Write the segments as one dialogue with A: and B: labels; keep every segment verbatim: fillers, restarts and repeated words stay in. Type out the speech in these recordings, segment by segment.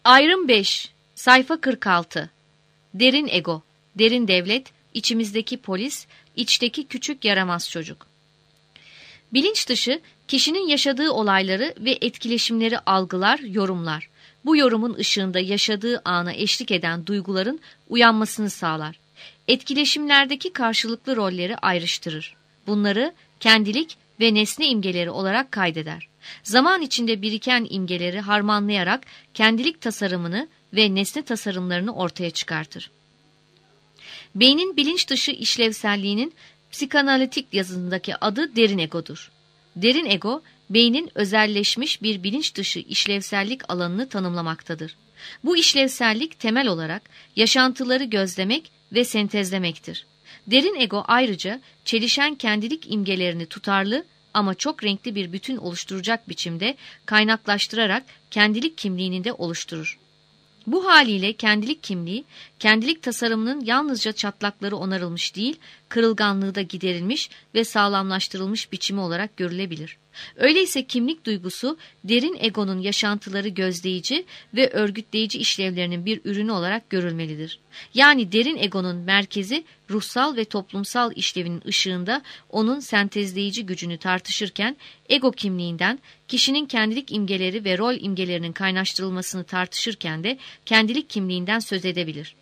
A: Ayrım beş. Sayfa kırk altı. Derin ego, derin devlet, içimizdeki polis, içteki küçük yaramaz çocuk. Bilinç dışı, kişinin yaşadığı olayları ve etkileşimleri algılar, yorumlar. Bu yorumun ışığında yaşadığı ana eşlik eden duyguların uyanmasını sağlar. Etkileşimlerdeki karşılıklı rolleri ayrıştırır. Bunları kendilik ve nesne imgeleri olarak kaydeder. Zaman içinde biriken imgeleri harmanlayarak kendilik tasarımını ve nesne tasarımlarını ortaya çıkartır. Beynin bilinç dışı işlevselliğinin psikanalitik yazısındaki adı derin egodur. Derin ego, beynin özelleşmiş bir bilinç dışı işlevsellik alanını tanımlamaktadır. Bu işlevsellik temel olarak yaşantıları gözlemek ve sentezlemektir. Derin ego ayrıca çelişen kendilik imgelerini tutarlı ama çok renkli bir bütün oluşturacak biçimde kaynaklaştırarak kendilik kimliğini de oluşturur. Bu haliyle kendilik kimliği, kendilik tasarımının yalnızca çatlakları onarılmış değil, kırılganlığı da giderilmiş ve sağlamlaştırılmış biçimi olarak görülebilir. Öyleyse kimlik duygusu, derin egonun yaşantıları gözleyici ve örgütleyici işlevlerinin bir ürünü olarak görülmelidir. Yani derin egonun merkezi, ruhsal ve toplumsal işlevinin ışığında onun sentezleyici gücünü tartışırken, ego kimliğinden, kişinin kendilik imgeleri ve rol imgelerinin kaynaştırılmasını tartışırken de kendilik kimliğinden söz edebilir.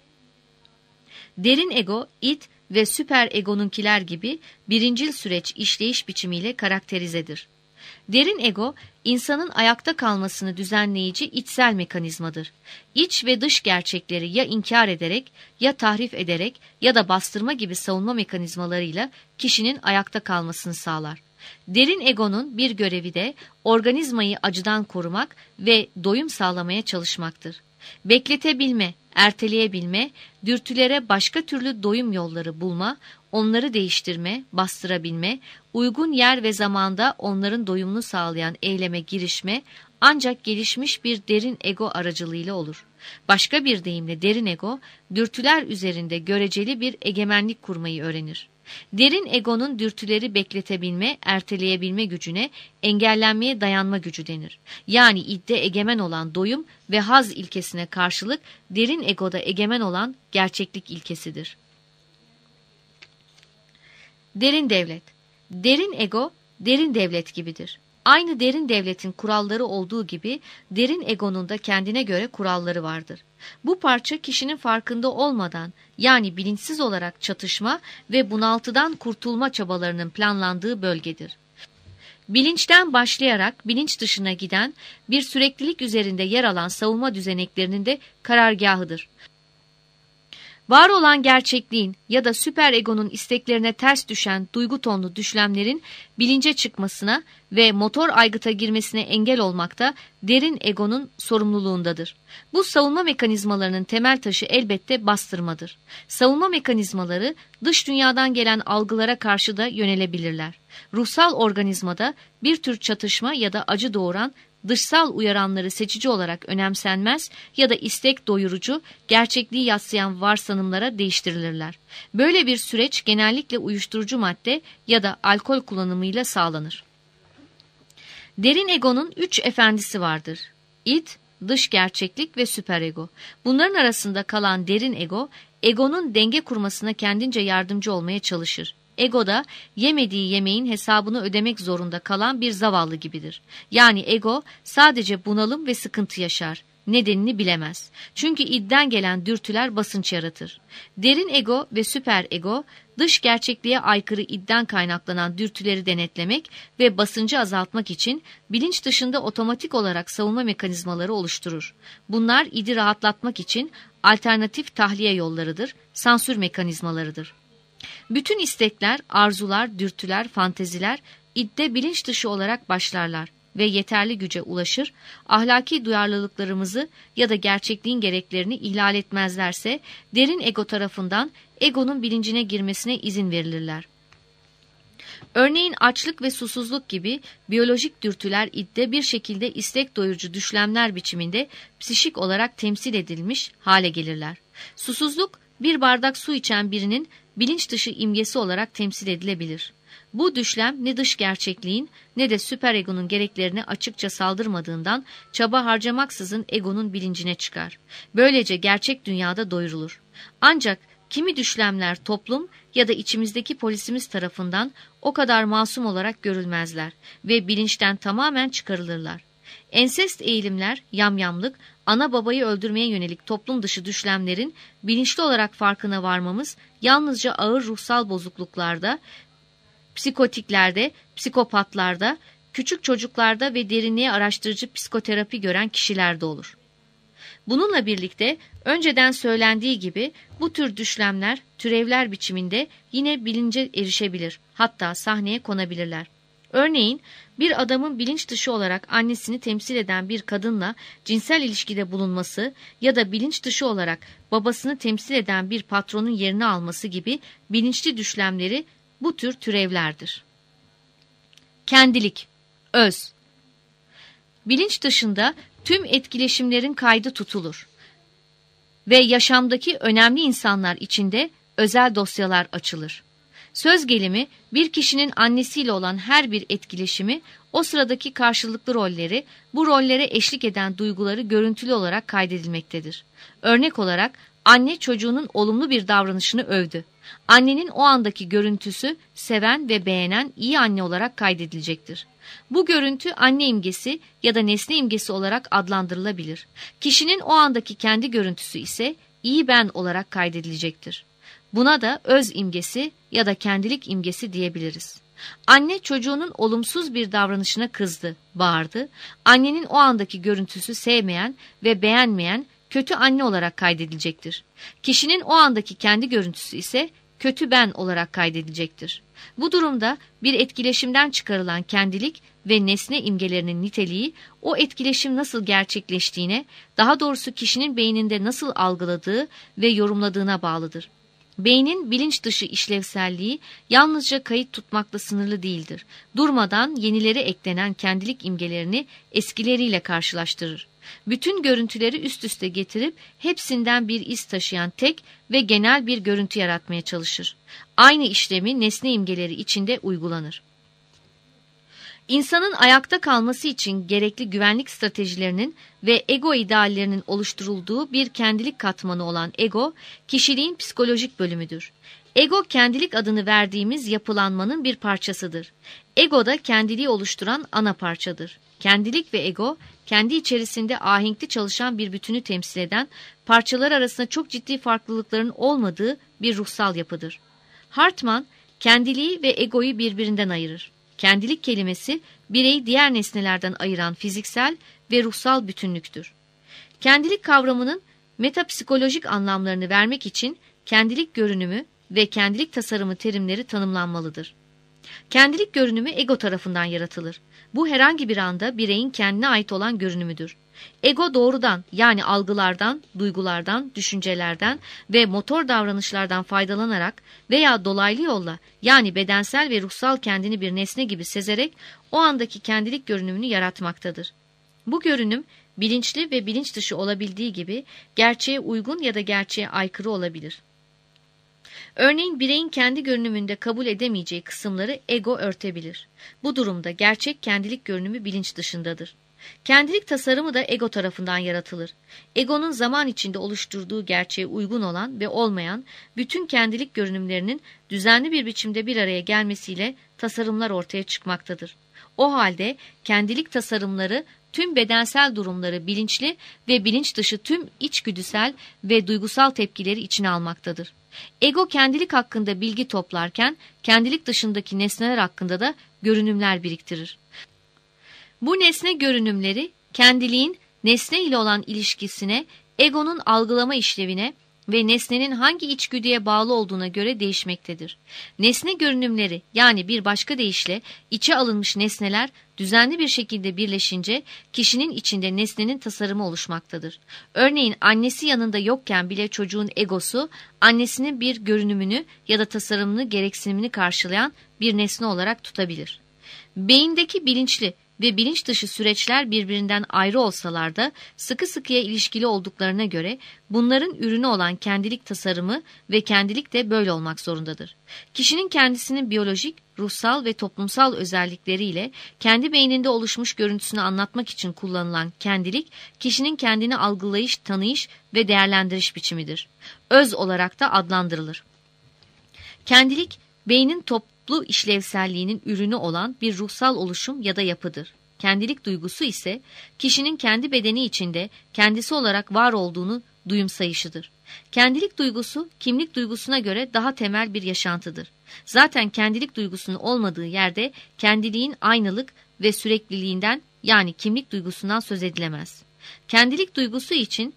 A: Derin ego, id ve süper egonunkiler gibi birincil süreç işleyiş biçimiyle karakterizedir. Derin ego, insanın ayakta kalmasını düzenleyici içsel mekanizmadır. İç ve dış gerçekleri ya inkar ederek, ya tahrif ederek ya da bastırma gibi savunma mekanizmalarıyla kişinin ayakta kalmasını sağlar. Derin egonun bir görevi de organizmayı acıdan korumak ve doyum sağlamaya çalışmaktır. Bekletebilme, erteleyebilme, dürtülere başka türlü doyum yolları bulma, onları değiştirme, bastırabilme, uygun yer ve zamanda onların doyumunu sağlayan eyleme girişme ancak gelişmiş bir derin ego aracılığıyla olur. Başka bir deyimle derin ego, dürtüler üzerinde göreceli bir egemenlik kurmayı öğrenir. Derin egonun dürtüleri bekletebilme, erteleyebilme gücüne engellenmeye dayanma gücü denir. Yani idde egemen olan doyum ve haz ilkesine karşılık derin egoda egemen olan gerçeklik ilkesidir. Derin devlet. Derin ego, derin devlet gibidir. Aynı derin devletin kuralları olduğu gibi derin egonun da kendine göre kuralları vardır. Bu parça kişinin farkında olmadan yani bilinçsiz olarak çatışma ve bunaltıdan kurtulma çabalarının planlandığı bölgedir. Bilinçten başlayarak bilinç dışına giden bir süreklilik üzerinde yer alan savunma düzeneklerinin de karargahıdır. Var olan gerçekliğin ya da süper egonun isteklerine ters düşen duygu tonlu düşlemlerin bilince çıkmasına ve motor aygıta girmesine engel olmak da derin egonun sorumluluğundadır. Bu savunma mekanizmalarının temel taşı elbette bastırmadır. Savunma mekanizmaları dış dünyadan gelen algılara karşı da yönelebilirler. Ruhsal organizmada bir tür çatışma ya da acı doğuran dışsal uyaranları seçici olarak önemsenmez ya da istek doyurucu, gerçekliği yadsıyan varsayımlara değiştirilirler. Böyle bir süreç genellikle uyuşturucu madde ya da alkol kullanımıyla sağlanır. Derin egonun üç efendisi vardır. İd, dış gerçeklik ve süperego. Bunların arasında kalan derin ego, egonun denge kurmasına kendince yardımcı olmaya çalışır. Ego da yemediği yemeğin hesabını ödemek zorunda kalan bir zavallı gibidir. Yani ego sadece bunalım ve sıkıntı yaşar. Nedenini bilemez. Çünkü idden gelen dürtüler basınç yaratır. Derin ego ve süper ego dış gerçekliğe aykırı idden kaynaklanan dürtüleri denetlemek ve basıncı azaltmak için bilinç dışında otomatik olarak savunma mekanizmaları oluşturur. Bunlar idi rahatlatmak için alternatif tahliye yollarıdır, sansür mekanizmalarıdır. Bütün istekler, arzular, dürtüler, fanteziler idde bilinç dışı olarak başlarlar ve yeterli güce ulaşır, ahlaki duyarlılıklarımızı ya da gerçekliğin gereklerini ihlal etmezlerse derin ego tarafından egonun bilincine girmesine izin verilirler. Örneğin açlık ve susuzluk gibi biyolojik dürtüler idde bir şekilde istek doyurucu düşlemler biçiminde psişik olarak temsil edilmiş hale gelirler. Susuzluk bir bardak su içen birinin bilinç dışı imgesi olarak temsil edilebilir. Bu düşlem ne dış gerçekliğin ne de süperegonun gereklerine açıkça saldırmadığından çaba harcamaksızın egonun bilincine çıkar. Böylece gerçek dünyada doyurulur. Ancak kimi düşlemler toplum ya da içimizdeki polisimiz tarafından o kadar masum olarak görülmezler ve bilinçten tamamen çıkarılırlar. Ensest eğilimler, yamyamlık, ana babayı öldürmeye yönelik toplum dışı düşlemlerin bilinçli olarak farkına varmamız yalnızca ağır ruhsal bozukluklarda, psikotiklerde, psikopatlarda, küçük çocuklarda ve derinliğe araştırıcı psikoterapi gören kişilerde olur. Bununla birlikte önceden söylendiği gibi bu tür düşlemler türevler biçiminde yine bilince erişebilir, hatta sahneye konabilirler. Örneğin bir adamın bilinç dışı olarak annesini temsil eden bir kadınla cinsel ilişkide bulunması ya da bilinç dışı olarak babasını temsil eden bir patronun yerini alması gibi bilinçli düşlemleri bu tür türevlerdir. Kendilik, öz. Bilinç dışında tüm etkileşimlerin kaydı tutulur ve yaşamdaki önemli insanlar içinde özel dosyalar açılır. Söz gelimi bir kişinin annesiyle olan her bir etkileşimi, o sıradaki karşılıklı rolleri, bu rollere eşlik eden duyguları görüntülü olarak kaydedilmektedir. Örnek olarak anne çocuğunun olumlu bir davranışını övdü. Annenin o andaki görüntüsü seven ve beğenen iyi anne olarak kaydedilecektir. Bu görüntü anne imgesi ya da nesne imgesi olarak adlandırılabilir. Kişinin o andaki kendi görüntüsü ise iyi ben olarak kaydedilecektir. Buna da öz imgesi ya da kendilik imgesi diyebiliriz. Anne çocuğunun olumsuz bir davranışına kızdı, bağırdı. Annenin o andaki görüntüsü sevmeyen ve beğenmeyen kötü anne olarak kaydedilecektir. Kişinin o andaki kendi görüntüsü ise kötü ben olarak kaydedilecektir. Bu durumda bir etkileşimden çıkarılan kendilik ve nesne imgelerinin niteliği, o etkileşim nasıl gerçekleştiğine, daha doğrusu kişinin beyninde nasıl algıladığı ve yorumladığına bağlıdır. Beynin bilinç dışı işlevselliği yalnızca kayıt tutmakla sınırlı değildir. Durmadan yenileri eklenen kendilik imgelerini eskileriyle karşılaştırır. Bütün görüntüleri üst üste getirip hepsinden bir iz taşıyan tek ve genel bir görüntü yaratmaya çalışır. Aynı işlemi nesne imgeleri içinde uygulanır. İnsanın ayakta kalması için gerekli güvenlik stratejilerinin ve ego ideallerinin oluşturulduğu bir kendilik katmanı olan ego, kişiliğin psikolojik bölümüdür. Ego, kendilik adını verdiğimiz yapılanmanın bir parçasıdır. Ego da kendiliği oluşturan ana parçadır. Kendilik ve ego, kendi içerisinde ahenkli çalışan bir bütünü temsil eden, parçalar arasında çok ciddi farklılıkların olmadığı bir ruhsal yapıdır. Hartman, kendiliği ve egoyu birbirinden ayırır. Kendilik kelimesi, bireyi diğer nesnelerden ayıran fiziksel ve ruhsal bütünlüktür. Kendilik kavramının metapsikolojik anlamlarını vermek için kendilik görünümü ve kendilik tasarımı terimleri tanımlanmalıdır. Kendilik görünümü ego tarafından yaratılır. Bu herhangi bir anda bireyin kendine ait olan görünümüdür. Ego doğrudan, yani algılardan, duygulardan, düşüncelerden ve motor davranışlardan faydalanarak veya dolaylı yolla, yani bedensel ve ruhsal kendini bir nesne gibi sezerek o andaki kendilik görünümünü yaratmaktadır. Bu görünüm bilinçli ve bilinç dışı olabildiği gibi gerçeğe uygun ya da gerçeğe aykırı olabilir. Örneğin bireyin kendi görünümünde kabul edemeyeceği kısımları ego örtebilir. Bu durumda gerçek kendilik görünümü bilinç dışındadır. Kendilik tasarımı da ego tarafından yaratılır. Egonun zaman içinde oluşturduğu gerçeğe uygun olan ve olmayan bütün kendilik görünümlerinin düzenli bir biçimde bir araya gelmesiyle tasarımlar ortaya çıkmaktadır. O halde kendilik tasarımları tüm bedensel durumları bilinçli ve bilinç dışı tüm içgüdüsel ve duygusal tepkileri içine almaktadır. Ego kendilik hakkında bilgi toplarken kendilik dışındaki nesneler hakkında da görünümler biriktirir. Bu nesne görünümleri kendiliğin nesne ile olan ilişkisine, egonun algılama işlevine ve nesnenin hangi içgüdüye bağlı olduğuna göre değişmektedir. Nesne görünümleri, yani bir başka deyişle içe alınmış nesneler düzenli bir şekilde birleşince kişinin içinde nesnenin tasarımı oluşmaktadır. Örneğin annesi yanında yokken bile çocuğun egosu annesinin bir görünümünü ya da tasarımını, gereksinimini karşılayan bir nesne olarak tutabilir. Beyindeki bilinçli ve bilinç dışı süreçler birbirinden ayrı olsalar da sıkı sıkıya ilişkili olduklarına göre bunların ürünü olan kendilik tasarımı ve kendilik de böyle olmak zorundadır. Kişinin kendisinin biyolojik, ruhsal ve toplumsal özellikleriyle kendi beyninde oluşmuş görüntüsünü anlatmak için kullanılan kendilik, kişinin kendini algılayış, tanıyış ve değerlendiriş biçimidir. Öz olarak da adlandırılır. Kendilik, beynin toplu işlevselliğinin ürünü olan bir ruhsal oluşum ya da yapıdır. Kendilik duygusu ise kişinin kendi bedeni içinde kendisi olarak var olduğunu duyumsayışıdır. Kendilik duygusu, kimlik duygusuna göre daha temel bir yaşantıdır. Zaten kendilik duygusunun olmadığı yerde kendiliğin aynılık ve sürekliliğinden, yani kimlik duygusundan söz edilemez. Kendilik duygusu için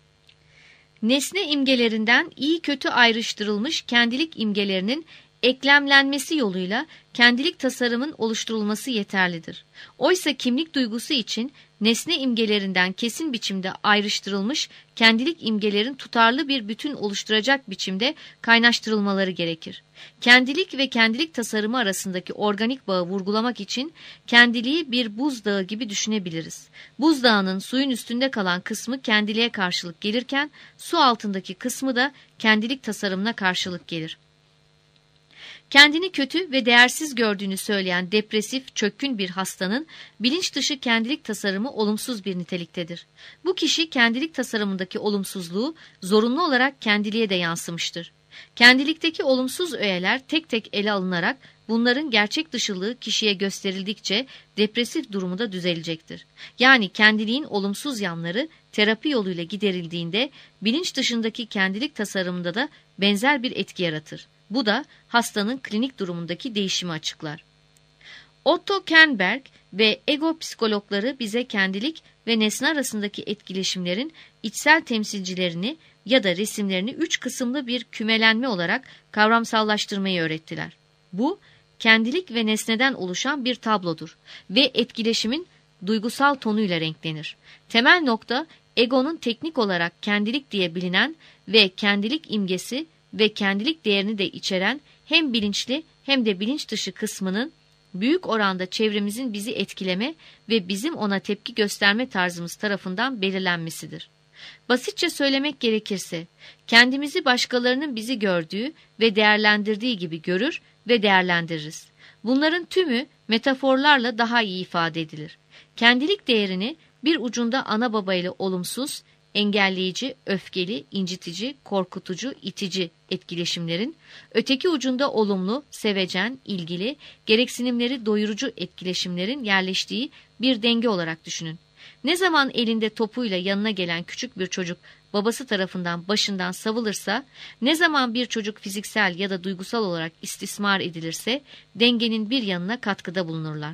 A: nesne imgelerinden iyi kötü ayrıştırılmış kendilik imgelerinin eklemlenmesi yoluyla kendilik tasarımın oluşturulması yeterlidir. Oysa kimlik duygusu için nesne imgelerinden kesin biçimde ayrıştırılmış kendilik imgelerin tutarlı bir bütün oluşturacak biçimde kaynaştırılmaları gerekir. Kendilik ve kendilik tasarımı arasındaki organik bağı vurgulamak için kendiliği bir buzdağı gibi düşünebiliriz. Buzdağının suyun üstünde kalan kısmı kendiliğe karşılık gelirken su altındaki kısmı da kendilik tasarımına karşılık gelir. Kendini kötü ve değersiz gördüğünü söyleyen depresif, çökkün bir hastanın bilinç dışı kendilik tasarımı olumsuz bir niteliktedir. Bu kişi kendilik tasarımındaki olumsuzluğu zorunlu olarak kendiliğe de yansımıştır. Kendilikteki olumsuz öğeler tek tek ele alınarak bunların gerçek dışılığı kişiye gösterildikçe depresif durumu da düzelecektir. Yani kendiliğin olumsuz yanları terapi yoluyla giderildiğinde bilinç dışındaki kendilik tasarımında da benzer bir etki yaratır. Bu da hastanın klinik durumundaki değişimi açıklar. Otto Kernberg ve ego psikologları bize kendilik ve nesne arasındaki etkileşimlerin içsel temsilcilerini ya da resimlerini üç kısımlı bir kümelenme olarak kavramsallaştırmayı öğrettiler. Bu, kendilik ve nesneden oluşan bir tablodur ve etkileşimin duygusal tonuyla renklenir. Temel nokta, egonun teknik olarak kendilik diye bilinen ve kendilik imgesi ve kendilik değerini de içeren hem bilinçli hem de bilinç dışı kısmının büyük oranda çevremizin bizi etkileme ve bizim ona tepki gösterme tarzımız tarafından belirlenmesidir. Basitçe söylemek gerekirse, kendimizi başkalarının bizi gördüğü ve değerlendirdiği gibi görür ve değerlendiririz. Bunların tümü metaforlarla daha iyi ifade edilir. Kendilik değerini bir ucunda ana babayla olumsuz, engelleyici, öfkeli, incitici, korkutucu, itici etkileşimlerin, öteki ucunda olumlu, sevecen, ilgili, gereksinimleri doyurucu etkileşimlerin yerleştiği bir denge olarak düşünün. Ne zaman elinde topuyla yanına gelen küçük bir çocuk babası tarafından başından savılırsa, ne zaman bir çocuk fiziksel ya da duygusal olarak istismar edilirse, dengenin bir yanına katkıda bulunurlar.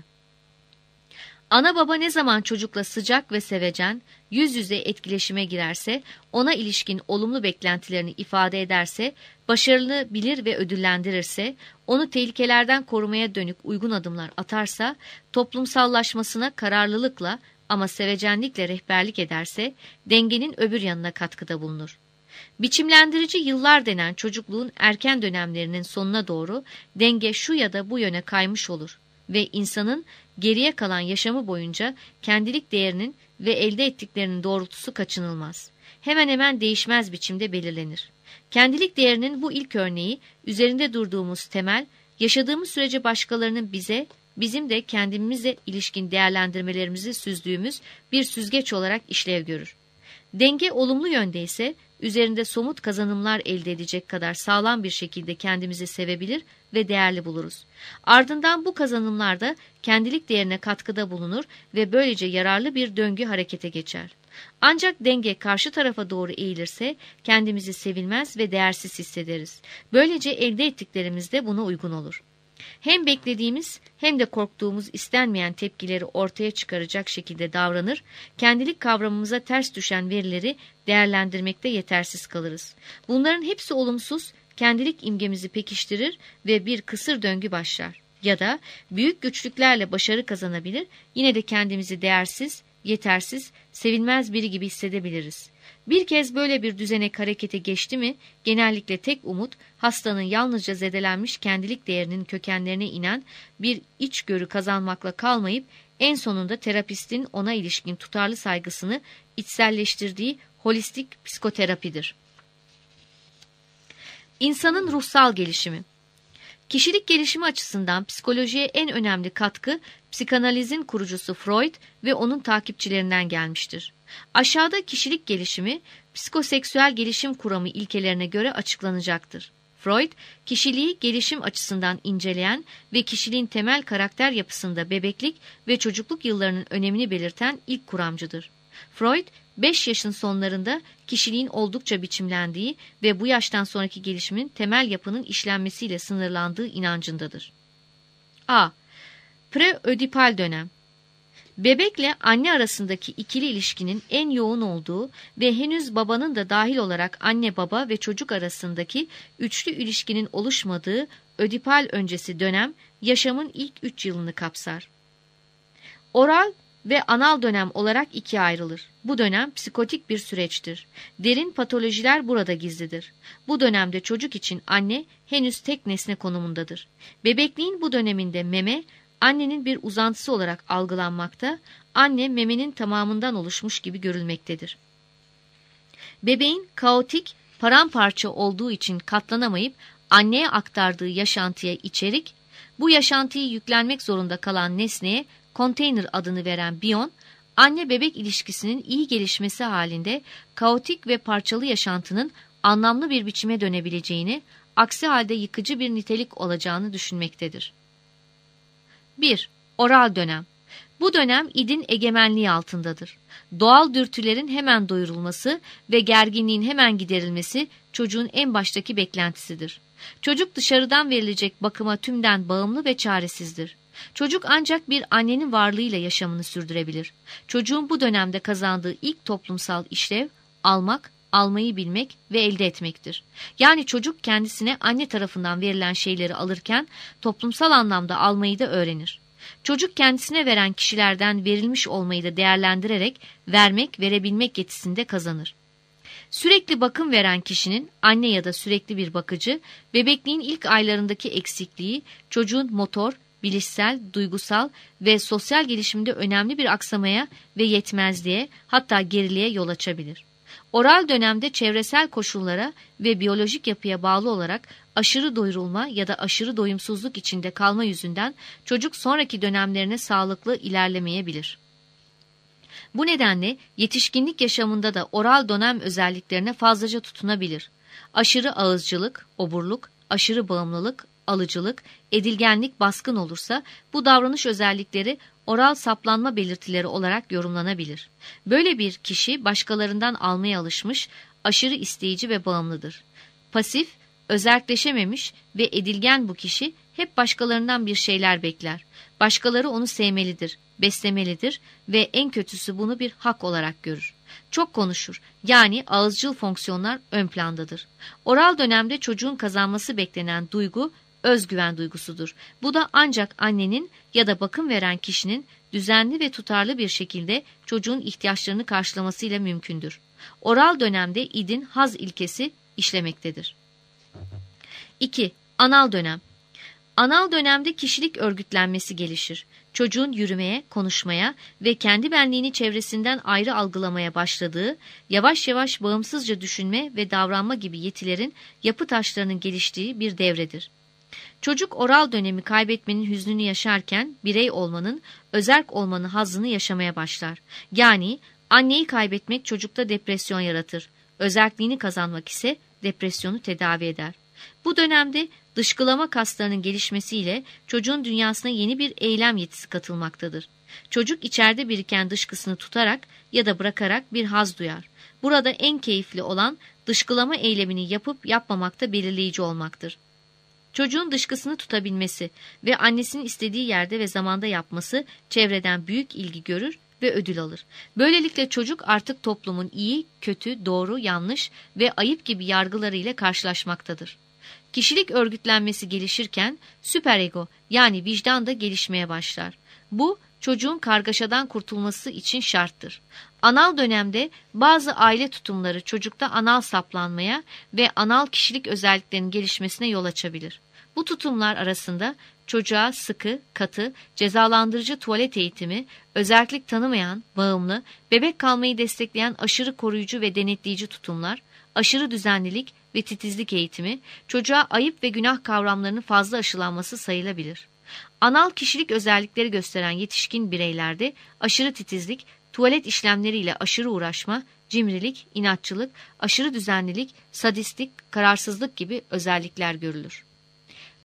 A: Ana baba ne zaman çocukla sıcak ve sevecen, yüz yüze etkileşime girerse, ona ilişkin olumlu beklentilerini ifade ederse, başarılı bilir ve ödüllendirirse, onu tehlikelerden korumaya dönük uygun adımlar atarsa, toplumsallaşmasına kararlılıkla ama sevecenlikle rehberlik ederse, dengenin öbür yanına katkıda bulunur. Biçimlendirici yıllar denen çocukluğun erken dönemlerinin sonuna doğru denge şu ya da bu yöne kaymış olur ve insanın geriye kalan yaşamı boyunca kendilik değerinin ve elde ettiklerinin doğrultusu kaçınılmaz. Hemen hemen değişmez biçimde belirlenir. Kendilik değerinin bu ilk örneği üzerinde durduğumuz temel, yaşadığımız sürece başkalarının bize, bizim de kendimize ilişkin değerlendirmelerimizi süzdüğümüz bir süzgeç olarak işlev görür. Denge olumlu yönde ise üzerinde somut kazanımlar elde edecek kadar sağlam bir şekilde kendimizi sevebilir ve değerli buluruz. Ardından bu kazanımlar da kendilik değerine katkıda bulunur ve böylece yararlı bir döngü harekete geçer. Ancak denge karşı tarafa doğru eğilirse kendimizi sevilmez ve değersiz hissederiz. Böylece elde ettiklerimiz de buna uygun olur. Hem beklediğimiz hem de korktuğumuz istenmeyen tepkileri ortaya çıkaracak şekilde davranır, kendilik kavramımıza ters düşen verileri değerlendirmekte yetersiz kalırız. Bunların hepsi olumsuz, kendilik imgemizi pekiştirir ve bir kısır döngü başlar. Ya da büyük güçlüklerle başarı kazanabilir, yine de kendimizi değersiz, yetersiz, sevilmez biri gibi hissedebiliriz. Bir kez böyle bir düzenek harekete geçti mi, genellikle tek umut, hastanın yalnızca zedelenmiş kendilik değerinin kökenlerine inen bir içgörü kazanmakla kalmayıp, en sonunda terapistin ona ilişkin tutarlı saygısını içselleştirdiği holistik psikoterapidir. İnsanın ruhsal gelişimi. Kişilik gelişimi açısından psikolojiye en önemli katkı psikanalizin kurucusu Freud ve onun takipçilerinden gelmiştir. Aşağıda kişilik gelişimi psikoseksüel gelişim kuramı ilkelerine göre açıklanacaktır. Freud, kişiliği gelişim açısından inceleyen ve kişiliğin temel karakter yapısında bebeklik ve çocukluk yıllarının önemini belirten ilk kuramcıdır. Freud, beş yaşın sonlarında kişiliğin oldukça biçimlendiği ve bu yaştan sonraki gelişimin temel yapının işlenmesiyle sınırlandığı inancındadır. A. Preödipal dönem. Bebekle anne arasındaki ikili ilişkinin en yoğun olduğu ve henüz babanın da dahil olarak anne baba ve çocuk arasındaki üçlü ilişkinin oluşmadığı ödipal öncesi dönem yaşamın ilk üç yılını kapsar. Oral ve anal dönem olarak ikiye ayrılır. Bu dönem psikotik bir süreçtir. Derin patolojiler burada gizlidir. Bu dönemde çocuk için anne henüz tek nesne konumundadır. Bebekliğin bu döneminde meme, annenin bir uzantısı olarak algılanmakta, anne memenin tamamından oluşmuş gibi görülmektedir. Bebeğin kaotik, paramparça olduğu için katlanamayıp anneye aktardığı yaşantıya içerik, bu yaşantıyı yüklenmek zorunda kalan nesneye konteyner adını veren biyon, anne-bebek ilişkisinin iyi gelişmesi halinde kaotik ve parçalı yaşantının anlamlı bir biçime dönebileceğini, aksi halde yıkıcı bir nitelik olacağını düşünmektedir. bir. Oral dönem. Bu dönem idin egemenliği altındadır. Doğal dürtülerin hemen doyurulması ve gerginliğin hemen giderilmesi çocuğun en baştaki beklentisidir. Çocuk dışarıdan verilecek bakıma tümden bağımlı ve çaresizdir. Çocuk ancak bir annenin varlığıyla yaşamını sürdürebilir. Çocuğun bu dönemde kazandığı ilk toplumsal işlev, almak, almayı bilmek ve elde etmektir. Yani çocuk kendisine anne tarafından verilen şeyleri alırken toplumsal anlamda almayı da öğrenir. Çocuk kendisine veren kişilerden verilmiş olmayı da değerlendirerek vermek, verebilmek yetisinde kazanır. Sürekli bakım veren kişinin anne ya da sürekli bir bakıcı, bebekliğin ilk aylarındaki eksikliği çocuğun motor, bilişsel, duygusal ve sosyal gelişimde önemli bir aksamaya ve yetmezliğe, hatta geriliğe yol açabilir. Oral dönemde çevresel koşullara ve biyolojik yapıya bağlı olarak aşırı doyurulma ya da aşırı doyumsuzluk içinde kalma yüzünden çocuk sonraki dönemlerine sağlıklı ilerlemeyebilir. Bu nedenle yetişkinlik yaşamında da oral dönem özelliklerine fazlaca tutunabilir. Aşırı ağızcılık, oburluk, aşırı bağımlılık, alıcılık, edilgenlik baskın olursa bu davranış özellikleri oral saplanma belirtileri olarak yorumlanabilir. Böyle bir kişi başkalarından almaya alışmış, aşırı isteyici ve bağımlıdır. Pasif, özerkleşememiş ve edilgen bu kişi hep başkalarından bir şeyler bekler. Başkaları onu sevmelidir, beslemelidir ve en kötüsü bunu bir hak olarak görür. Çok konuşur, yani ağızcıl fonksiyonlar ön plandadır. Oral dönemde çocuğun kazanması beklenen duygu, özgüven duygusudur. Bu da ancak annenin ya da bakım veren kişinin düzenli ve tutarlı bir şekilde çocuğun ihtiyaçlarını karşılamasıyla mümkündür. Oral dönemde idin haz ilkesi işlemektedir. iki. Anal dönem. Anal dönemde kişilik örgütlenmesi gelişir. Çocuğun yürümeye, konuşmaya ve kendi benliğini çevresinden ayrı algılamaya başladığı, yavaş yavaş bağımsızca düşünme ve davranma gibi yetilerin yapı taşlarının geliştiği bir devredir. Çocuk oral dönemi kaybetmenin hüznünü yaşarken birey olmanın, özerk olmanın hazzını yaşamaya başlar. Yani anneyi kaybetmek çocukta depresyon yaratır. Özerkliğini kazanmak ise depresyonu tedavi eder. Bu dönemde dışkılama kaslarının gelişmesiyle çocuğun dünyasına yeni bir eylem yetisi katılmaktadır. Çocuk içeride biriken dışkısını tutarak ya da bırakarak bir haz duyar. Burada en keyifli olan dışkılama eylemini yapıp yapmamakta belirleyici olmaktır. Çocuğun dışkısını tutabilmesi ve annesinin istediği yerde ve zamanda yapması çevreden büyük ilgi görür ve ödül alır. Böylelikle çocuk artık toplumun iyi, kötü, doğru, yanlış ve ayıp gibi yargılarıyla karşılaşmaktadır. Kişilik örgütlenmesi gelişirken süperego yani vicdan da gelişmeye başlar. Bu çocuğun kargaşadan kurtulması için şarttır. Anal dönemde bazı aile tutumları çocukta anal saplanmaya ve anal kişilik özelliklerinin gelişmesine yol açabilir. Bu tutumlar arasında çocuğa sıkı, katı, cezalandırıcı tuvalet eğitimi, özellik tanımayan, bağımlı, bebek kalmayı destekleyen aşırı koruyucu ve denetleyici tutumlar, aşırı düzenlilik ve titizlik eğitimi, çocuğa ayıp ve günah kavramlarının fazla aşılanması sayılabilir. Anal kişilik özellikleri gösteren yetişkin bireylerde aşırı titizlik, tuvalet işlemleriyle aşırı uğraşma, cimrilik, inatçılık, aşırı düzenlilik, sadistlik, kararsızlık gibi özellikler görülür.